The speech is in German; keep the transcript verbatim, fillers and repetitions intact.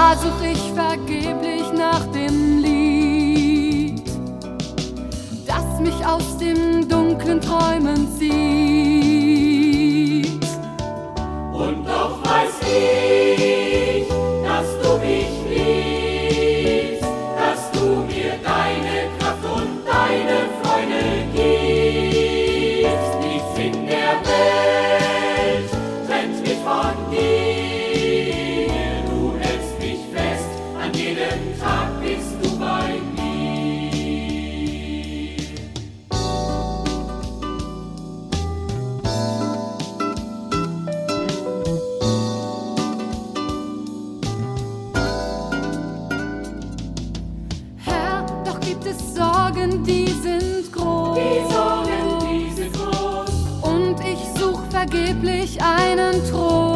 Da such ich vergeblich nach dem Lied, das mich aus den dunklen Träumen zieht. Und doch weiß ich, dass du mich liebst, dass du mir deine Kraft und deine Freude gibst. Nichts in der Welt trennt mich von dir, du hältst mich fest, an jedem Tag bist du bei mir. Gibt es Sorgen, die sind groß. Die Sorgen, die sind groß. Und ich such vergeblich einen Trost.